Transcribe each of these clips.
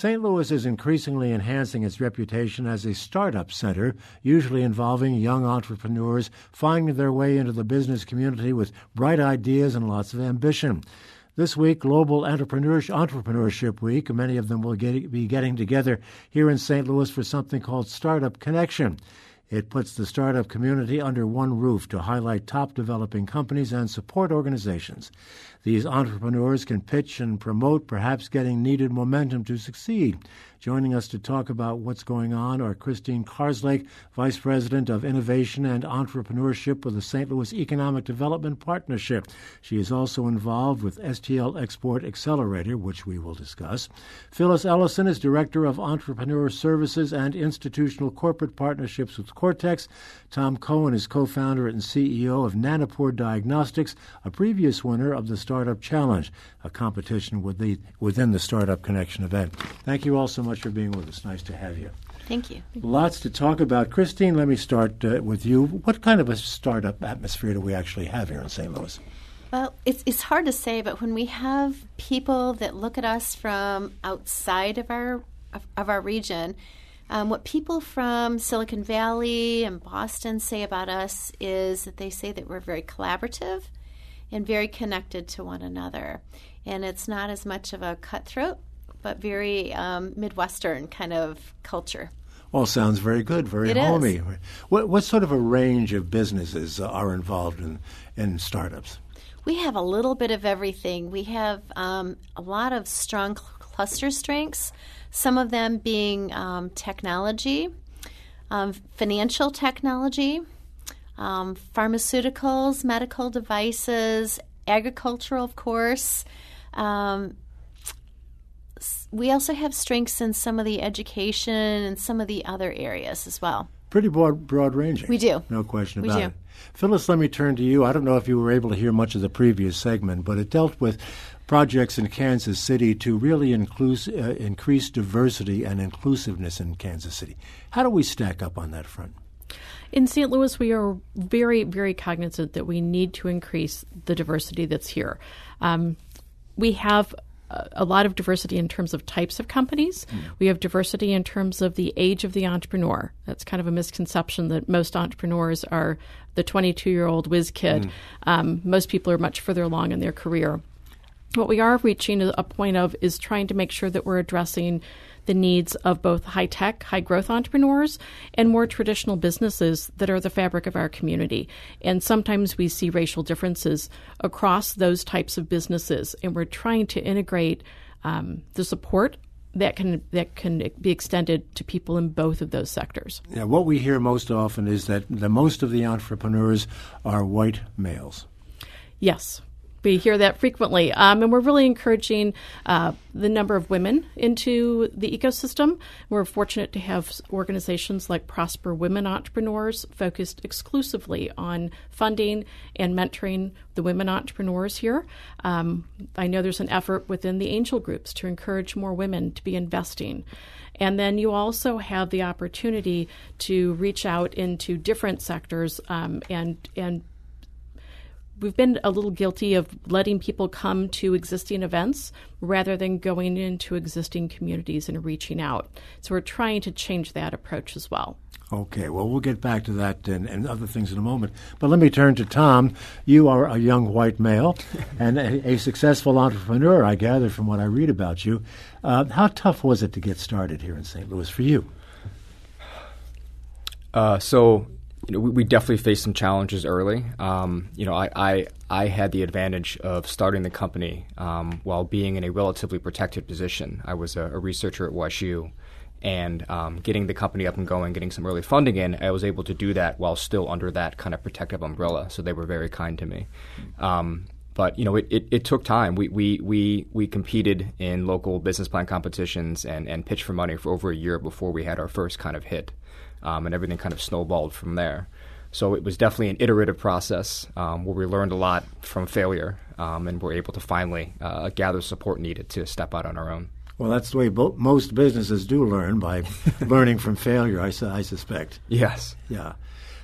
St. Louis is increasingly enhancing its reputation as a startup center, usually involving young entrepreneurs finding their way into the business community with bright ideas and lots of ambition. This week, Global Entrepreneurship Week, many of them will be getting together here in St. Louis for something called Startup Connection. It puts the startup community under one roof to highlight top developing companies and support organizations. These entrepreneurs can pitch and promote, perhaps getting needed momentum to succeed. Joining us to talk about what's going on are Christine Karslake, Vice President of Innovation and Entrepreneurship with the St. Louis Economic Development Partnership. She is also involved with STL Export Accelerator, which we will discuss. Phyllis Ellison is Director of Entrepreneur Services and Institutional Corporate Partnerships with Cortex. Tom Cohen is co-founder and CEO of Nanopore Diagnostics, a previous winner of the Startup Challenge, a competition within the Startup Connection event. Thank you all so much for being with us. Nice to have you. Thank you. Lots to talk about. Christine, let me start with you. What kind of a startup atmosphere do we actually have here in St. Louis? Well, it's hard to say, but when we have people that look at us from outside of our region, what people from Silicon Valley and Boston say about us is that they say that we're very collaborative and very connected to one another. And it's not as much of a cutthroat, but very Midwestern kind of culture. Well, sounds very good, very homey. What sort of a range of businesses are involved in startups? We have a little bit of everything. We have a lot of strong cluster strengths, some of them being technology, financial technology, pharmaceuticals, medical devices, agricultural, of course. We also have strengths in some of the education and some of the other areas as well. Pretty broad ranging. We do. No question about it. Phyllis, let me turn to you. I don't know if you were able to hear much of the previous segment, but it dealt with projects in Kansas City to really increase diversity and inclusiveness in Kansas City. How do we stack up on that front? In St. Louis, we are very, very cognizant that we need to increase the diversity that's here. We have a lot of diversity in terms of types of companies. We have diversity in terms of the age of the entrepreneur. That's kind of a misconception that most entrepreneurs are the 22-year-old whiz kid. Most people are much further along in their career. What we are reaching a point of is trying to make sure that we're addressing the needs of both high-tech, high-growth entrepreneurs and more traditional businesses that are the fabric of our community. And sometimes we see racial differences across those types of businesses, and we're trying to integrate the support that can be extended to people in both of those sectors. Yeah, what we hear most often is that most of the entrepreneurs are white males. Yes. We hear that frequently, and we're really encouraging the number of women into the ecosystem. We're fortunate to have organizations like Prosper Women Entrepreneurs focused exclusively on funding and mentoring the women entrepreneurs here. I know there's an effort within the angel groups to encourage more women to be investing. And then you also have the opportunity to reach out into different sectors and we've been a little guilty of letting people come to existing events rather than going into existing communities and reaching out. So we're trying to change that approach as well. Okay, well, we'll get back to that and other things in a moment. But let me turn to Tom. You are a young white male and a successful entrepreneur, I gather, from what I read about you. How tough was it to get started here in St. Louis for you? We definitely faced some challenges early. I had the advantage of starting the company while being in a relatively protected position. I was a researcher at WashU, and getting the company up and going, getting some early funding in, I was able to do that while still under that kind of protective umbrella. So they were very kind to me. But it took time. We competed in local business plan competitions and pitched for money for over a year before we had our first kind of hit. And everything kind of snowballed from there. So it was definitely an iterative process where we learned a lot from failure and were able to finally gather support needed to step out on our own. Well, that's the way most businesses do learn, by learning from failure, I suspect. Yes. Yeah.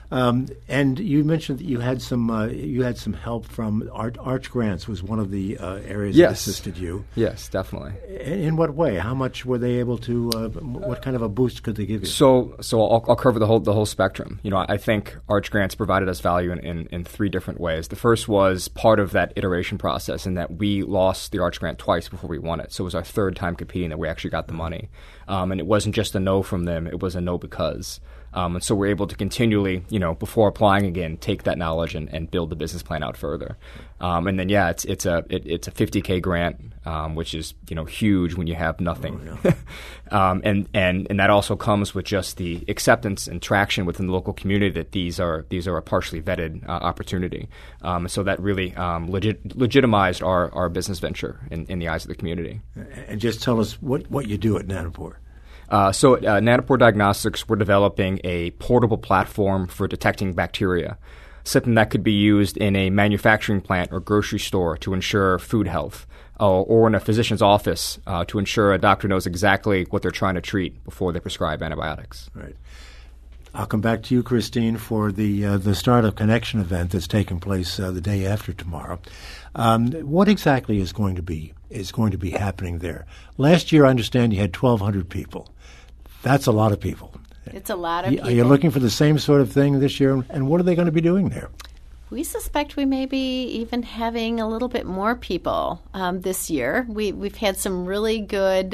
And you mentioned that you had some help from Arch Grants was one of the areas that assisted you. Yes, definitely. In what way? How much were they able to? What kind of a boost could they give you? So I'll cover the whole spectrum. I think Arch Grants provided us value in three different ways. The first was part of that iteration process in that we lost the Arch Grant twice before we won it. So it was our third time competing that we actually got the money. And it wasn't just a no from them; it was a no because. And so we're able to continually, before applying again, take that knowledge and build the business plan out further. And then, it's a $50K grant, which is huge when you have nothing. Oh, yeah. And that also comes with just the acceptance and traction within the local community that these are a partially vetted opportunity. So that really legitimized our business venture in the eyes of the community. And just tell us what you do at Nanopore. So at Nanopore Diagnostics, we're developing a portable platform for detecting bacteria, something that could be used in a manufacturing plant or grocery store to ensure food health, or in a physician's office to ensure a doctor knows exactly what they're trying to treat before they prescribe antibiotics. Right. I'll come back to you, Christine, for the Startup Connection event that's taking place the day after tomorrow. What exactly is going to be happening there? Last year, I understand you had 1,200 people. That's a lot of people. It's a lot of people. Are you looking for the same sort of thing this year? And what are they going to be doing there? We suspect we may be even having a little bit more people this year. We've had some really good,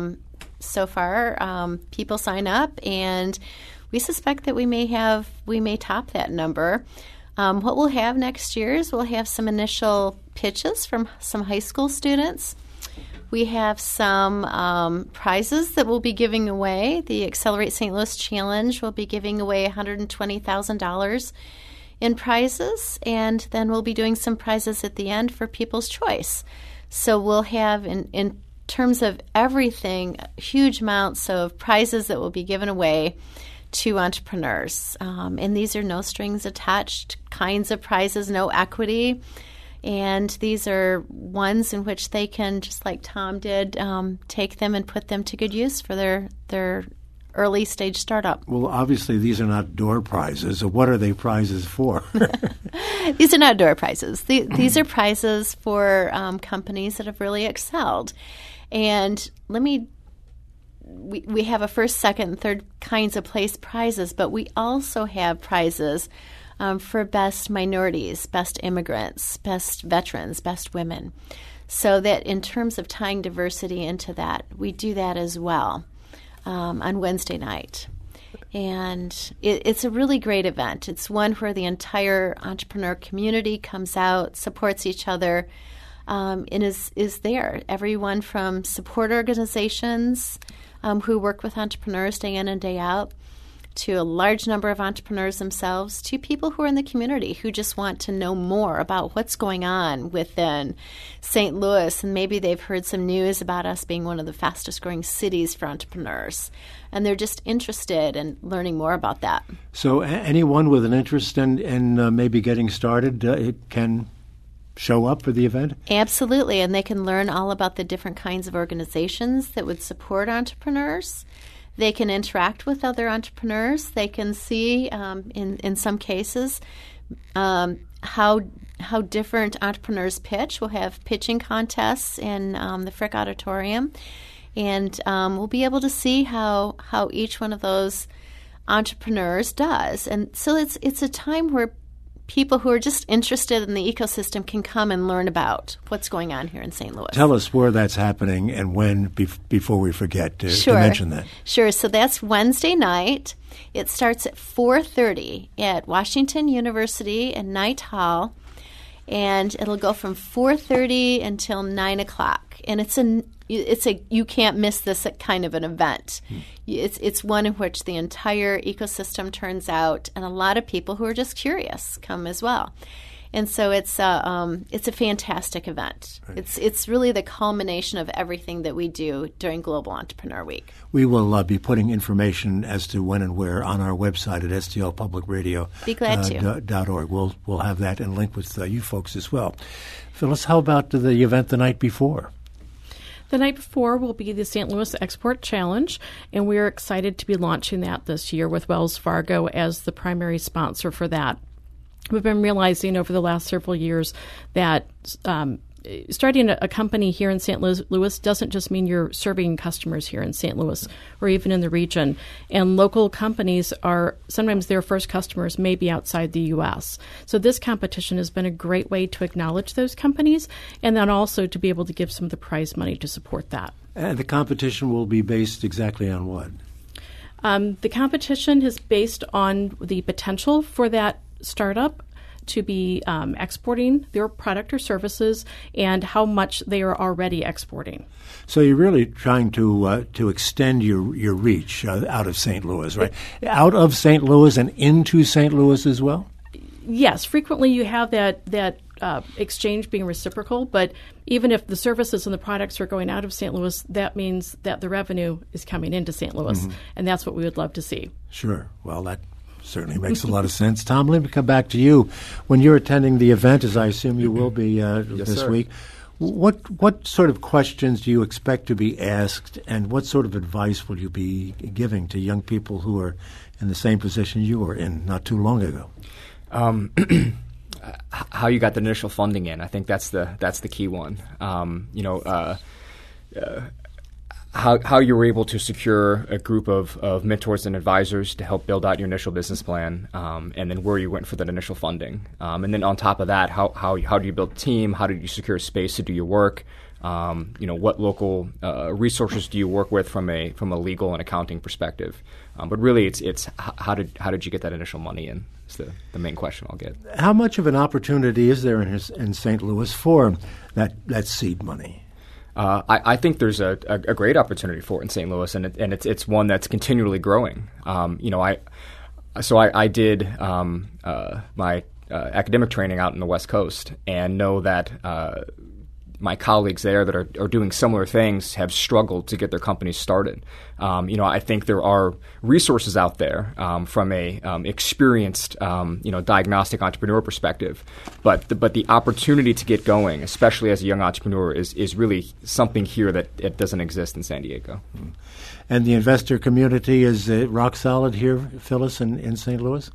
so far, people sign up, and we suspect that we may top that number. What we'll have next year is we'll have some initial pitches from some high school students. We have some prizes that we'll be giving away. The Accelerate St. Louis Challenge will be giving away $120,000 in prizes, and then we'll be doing some prizes at the end for People's Choice. So we'll have, in terms of everything, huge amounts of prizes that will be given away to entrepreneurs. And these are no strings attached kinds of prizes, no equity. And these are ones in which they can, just like Tom did, take them and put them to good use for their early stage startup. Well, obviously these are not door prizes. What are they prizes for? These are not door prizes. These are prizes for companies that have really excelled. And we have a first, second, and third kinds of place prizes, but we also have prizes for best minorities, best immigrants, best veterans, best women. So that in terms of tying diversity into that, we do that as well on Wednesday night. And it's a really great event. It's one where the entire entrepreneur community comes out, supports each other, and is there. Everyone from support organizations who work with entrepreneurs day in and day out, to a large number of entrepreneurs themselves, to people who are in the community who just want to know more about what's going on within St. Louis. And maybe they've heard some news about us being one of the fastest growing cities for entrepreneurs. And they're just interested in learning more about that. So anyone with an interest in maybe getting started can show up for the event? Absolutely. And they can learn all about the different kinds of organizations that would support entrepreneurs. They can interact with other entrepreneurs. They can see, in some cases, how different entrepreneurs pitch. We'll have pitching contests in the Frick Auditorium, and we'll be able to see how each one of those entrepreneurs does. And so it's a time where people who are just interested in the ecosystem can come and learn about what's going on here in St. Louis. Tell us where that's happening and when, before we forget to mention that. Sure. So that's Wednesday night. It starts at 4:30 at Washington University in Knight Hall, and it'll go from 4:30 until 9 o'clock. And it's a you can't miss this kind of an event. It's one in which the entire ecosystem turns out, and a lot of people who are just curious come as well. And so it's a fantastic event. Right. It's really the culmination of everything that we do during Global Entrepreneur Week. We will be putting information as to when and where on our website at stlpublicradio.org. Be glad to. We'll have that and link with you folks as well. Phyllis, how about the event the night before? The night before will be the St. Louis Export Challenge, and we're excited to be launching that this year with Wells Fargo as the primary sponsor for that. We've been realizing over the last several years that starting a company here in St. Louis doesn't just mean you're serving customers here in St. Louis or even in the region. And local companies are sometimes their first customers may be outside the U.S. So this competition has been a great way to acknowledge those companies and then also to be able to give some of the prize money to support that. And the competition will be based exactly on what? The competition is based on the potential for that startup to be exporting their product or services and how much they are already exporting. So you're really trying to extend your reach out of St. Louis, right? Out of St. Louis and into St. Louis as well? Yes. Frequently you have that exchange being reciprocal, but even if the services and the products are going out of St. Louis, that means that the revenue is coming into St. Louis, and that's what we would love to see. Sure. Well, that certainly makes a lot of sense. Tom, let me come back to you. When you're attending the event, as I assume you will be this week, what sort of questions do you expect to be asked, and what sort of advice will you be giving to young people who are in the same position you were in not too long ago? How you got the initial funding in, I think that's the key one. How you were able to secure a group of mentors and advisors to help build out your initial business plan, and then where you went for that initial funding. And then on top of that, how do you build a team? How did you secure space to do your work? What local resources do you work with from a legal and accounting perspective? But really, it's how did you get that initial money in? Is the main question I'll get. How much of an opportunity is there in St. Louis for that seed money? I think there's a great opportunity for it in St. Louis, and it's one that's continually growing. I did my academic training out in the West Coast, and know that my colleagues there that are doing similar things have struggled to get their companies started. I think there are resources out there from a experienced, diagnostic entrepreneur perspective, but the opportunity to get going, especially as a young entrepreneur, is really something here that it doesn't exist in San Diego. And the investor community is rock solid here, Phyllis, in St. Louis?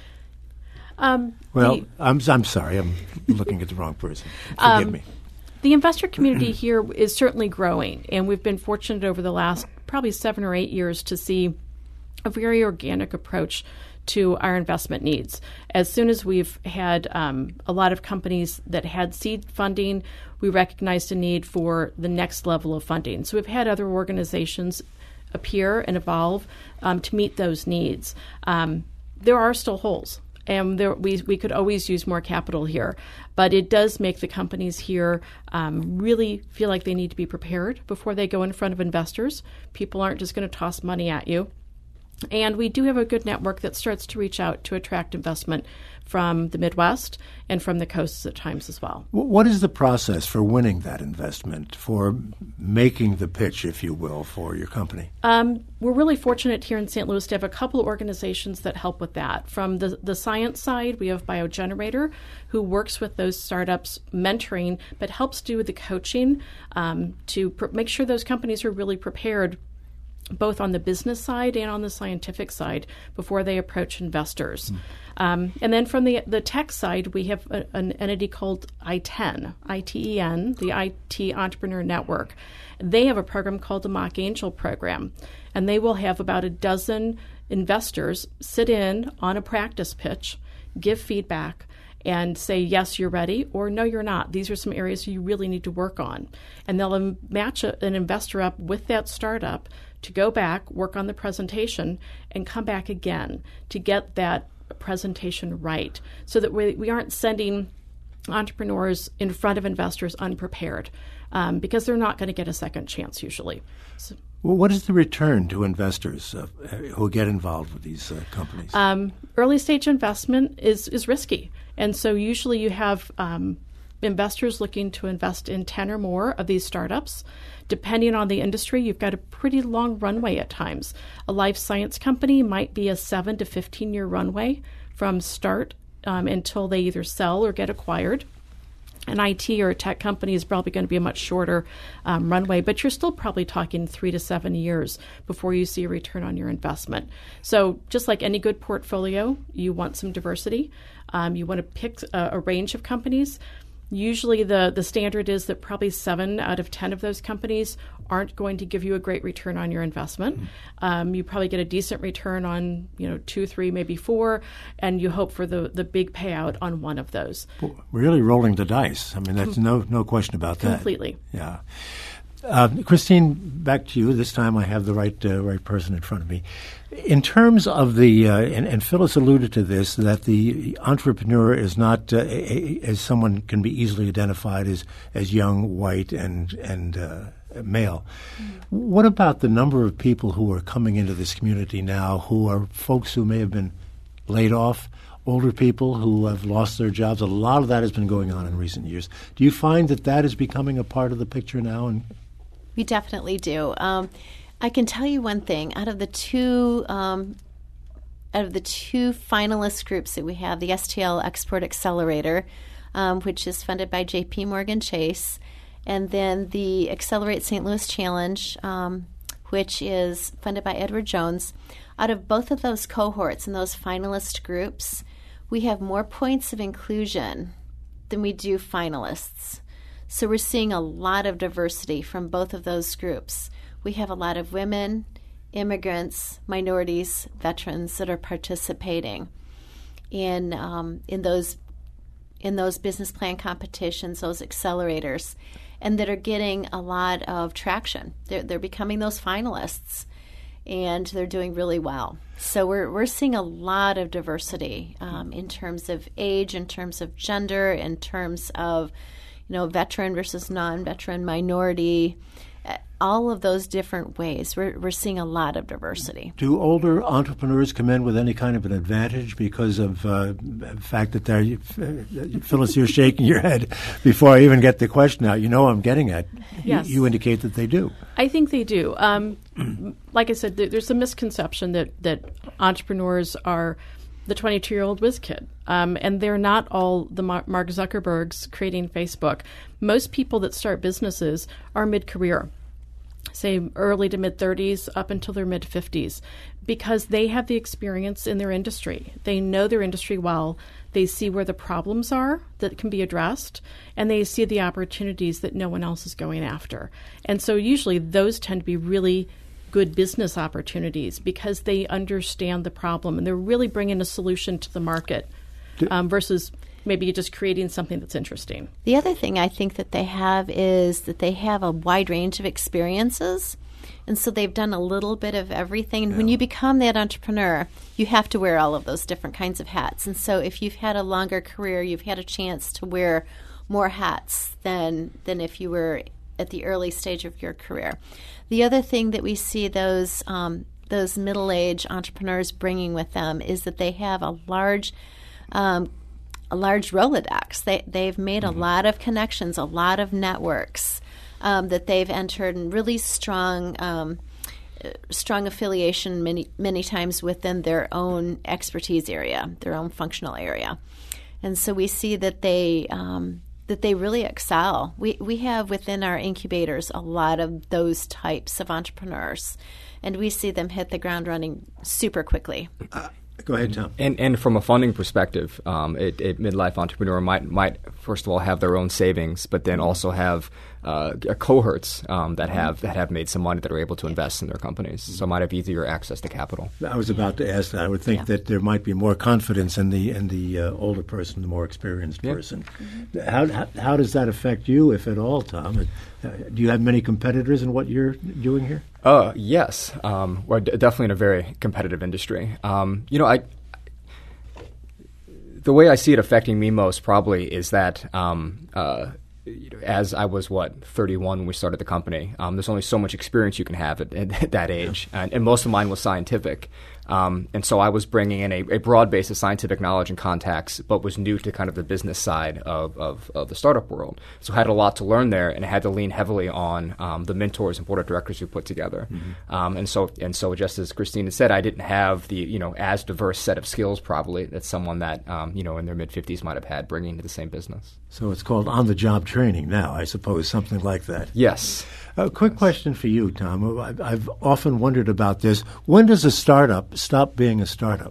I'm sorry, I'm looking at the wrong person. Forgive me. The investor community here is certainly growing, and we've been fortunate over the last probably 7 or 8 years to see a very organic approach to our investment needs. As soon as we've had a lot of companies that had seed funding, we recognized a need for the next level of funding. So we've had other organizations appear and evolve to meet those needs. There are still holes. And we could always use more capital here. But it does make the companies here really feel like they need to be prepared before they go in front of investors. People aren't just going to toss money at you. And we do have a good network that starts to reach out to attract investment from the Midwest and from the coasts at times as well. What is the process for winning that investment, for making the pitch, if you will, for your company? We're really fortunate here in St. Louis to have a couple of organizations that help with that. From the science side, we have BioGenerator, who works with those startups, mentoring, but helps do the coaching to make sure those companies are really prepared both on the business side and on the scientific side before they approach investors. And then from the tech side, we have an entity called ITEN, the IT Entrepreneur Network. They have a program called the Mock Angel Program, and they will have about a dozen investors sit in on a practice pitch, give feedback, and say, yes, you're ready, or no, you're not. These are some areas you really need to work on. And they'll match an investor up with that startup to go back, work on the presentation, and come back again to get that presentation right, so that we aren't sending entrepreneurs in front of investors unprepared, because they're not going to get a second chance usually. So, well, what is the return to investors who get involved with these companies? Early stage investment is risky. And so usually you have investors looking to invest in 10 or more of these startups. Depending on the industry, you've got a pretty long runway at times. A life science company might be a 7 to 15-year runway from start until they either sell or get acquired. An IT or a tech company is probably going to be a much shorter runway, but you're still probably talking 3 to 7 years before you see a return on your investment. So just like any good portfolio, you want some diversity. You want to pick a range of companies. Usually the standard is that probably 7 out of 10 of those companies aren't going to give you a great return on your investment. You probably get a decent return on 2, 3, maybe 4, and you hope for the big payout on one of those. Really rolling the dice. I mean, that's no question about that. Completely. Yeah. Christine, back to you. This time I have the right person in front of me. In terms of the, and Phyllis alluded to this, that the entrepreneur is not as someone can be easily identified as young, white, and male. What about the number of people who are coming into this community now who are folks who may have been laid off, older people who have lost their jobs? A lot of that has been going on in recent years. Do you find that is becoming a part of the picture now? We definitely do. I can tell you one thing. Out of the two finalist groups that we have, the STL Export Accelerator, which is funded by J.P. Morgan Chase, and then the Accelerate St. Louis Challenge, which is funded by Edward Jones. Out of both of those cohorts and those finalist groups, we have more points of inclusion than we do finalists. So we're seeing a lot of diversity from both of those groups. We have a lot of women, immigrants, minorities, veterans that are participating in those business plan competitions, those accelerators, and that are getting a lot of traction. They're becoming those finalists, and they're doing really well. So we're seeing a lot of diversity in terms of age, in terms of gender, in terms of veteran versus non-veteran, minority, all of those different ways. We're seeing a lot of diversity. Do older entrepreneurs come in with any kind of an advantage because of the fact that they're, Phyllis, you're shaking your head before I even get the question out. I'm getting at. Yes. You indicate that they do. I think they do. Like I said, there's a misconception that entrepreneurs are the 22-year-old whiz kid. And they're not all the Mark Zuckerbergs creating Facebook. Most people that start businesses are mid-career, say early to mid-30s up until their mid-50s, because they have the experience in their industry. They know their industry well. They see where the problems are that can be addressed, and they see the opportunities that no one else is going after. And so usually those tend to be really good business opportunities because they understand the problem and they're really bringing a solution to the market versus maybe just creating something that's interesting. The other thing I think that they have is that they have a wide range of experiences, and so they've done a little bit of everything. And when you become that entrepreneur, you have to wear all of those different kinds of hats. And so if you've had a longer career, you've had a chance to wear more hats than if you were at the early stage of your career. The other thing that we see those middle-aged entrepreneurs bringing with them is that they have a large Rolodex. They've made a lot of connections, a lot of networks that they've entered, and really strong affiliation many times within their own expertise area, their own functional area. And so we see that they really excel. We have within our incubators a lot of those types of entrepreneurs, and we see them hit the ground running super quickly. Go ahead, Tom. And from a funding perspective, a midlife entrepreneur might first of all have their own savings, but then also have cohorts that have made some money that are able to invest in their companies, so might have easier access to capital. I was about to ask that. I would think that there might be more confidence in the older person, the more experienced person. Mm-hmm. How does that affect you, if at all, Tom? Do you have many competitors in what you're doing here? Yes. We're definitely in a very competitive industry. The way I see it affecting me most probably is that as I was, 31 when we started the company, there's only so much experience you can have at that age. And most of mine was scientific. And so I was bringing in a broad base of scientific knowledge and contacts, but was new to kind of the business side of the startup world. So I had a lot to learn there, and I had to lean heavily on the mentors and board of directors we put together. Mm-hmm. And so just as Christina said, I didn't have the as diverse set of skills probably that someone that in their mid-50s might have had bringing to the same business. So it's called on-the-job training now, I suppose, something like that. Yes. A quick question for you, Tom. I've often wondered about this. When does a startup stop being a startup?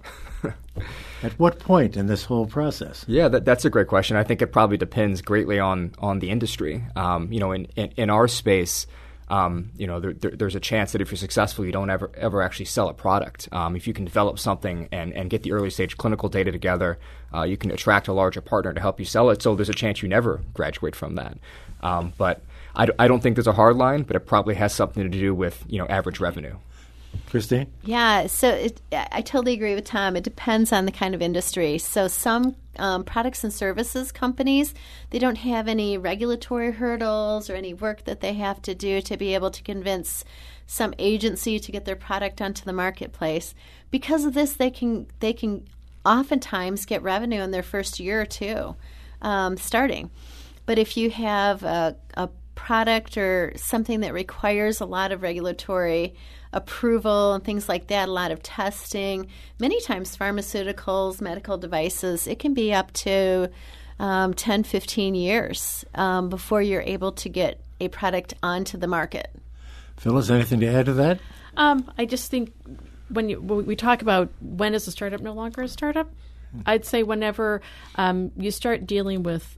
At what point in this whole process? Yeah, that's a great question. I think it probably depends greatly on the industry. In our space, there's a chance that if you're successful, you don't ever actually sell a product. If you can develop something and get the early stage clinical data together, you can attract a larger partner to help you sell it. So there's a chance you never graduate from that. But I don't think there's a hard line, but it probably has something to do with average revenue. Christine? Yeah, so I totally agree with Tom. It depends on the kind of industry. So some products and services companies, they don't have any regulatory hurdles or any work that they have to do to be able to convince some agency to get their product onto the marketplace. Because of this, they can oftentimes get revenue in their first year or two starting. But if you have a product or something that requires a lot of regulatory approval and things like that, a lot of testing, many times pharmaceuticals, medical devices, it can be up to 10, 15 years before you're able to get a product onto the market. Phyllis, anything to add to that? I just think when we talk about when is a startup no longer a startup, I'd say whenever you start dealing with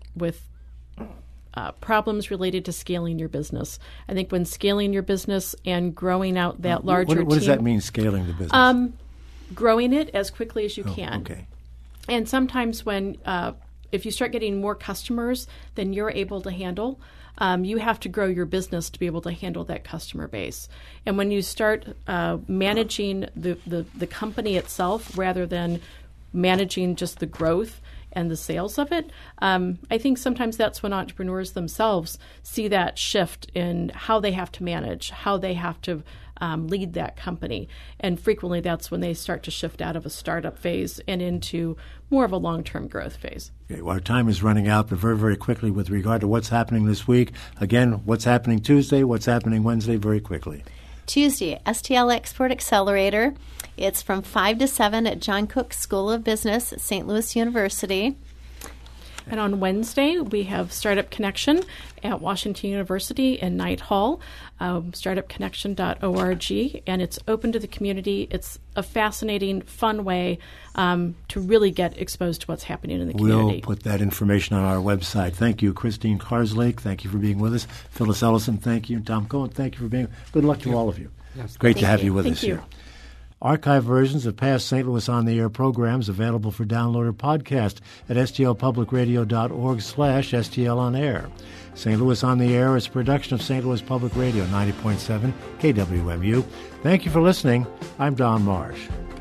problems related to scaling your business. I think when scaling your business and growing out that larger team. What does that mean, scaling the business? Growing it as quickly as you can. Okay. And sometimes when if you start getting more customers than you're able to handle, you have to grow your business to be able to handle that customer base. And when you start managing the company itself rather than managing just the growth and the sales of it, I think sometimes that's when entrepreneurs themselves see that shift in how they have to manage, how they have to lead that company. And frequently that's when they start to shift out of a startup phase and into more of a long-term growth phase. Okay, well, our time is running out, but very, very quickly with regard to what's happening this week. Again, what's happening Tuesday, what's happening Wednesday, very quickly. Tuesday, STL Export Accelerator. It's from 5 to 7 at John Cook School of Business at St. Louis University. And on Wednesday, we have Startup Connection at Washington University in Knight Hall, startupconnection.org, and it's open to the community. It's a fascinating, fun way to really get exposed to what's happening in the community. We'll put that information on our website. Thank you, Christine Carslake. Thank you for being with us. Phyllis Ellison, thank you. Tom Cohen, thank you for being. Good luck to all of you. Yes, great to have you with Thank us you. here. Archive versions of past St. Louis On the Air programs available for download or podcast at stlpublicradio.org/STLonair. St. Louis On the Air is a production of St. Louis Public Radio, 90.7 KWMU. Thank you for listening. I'm Don Marsh.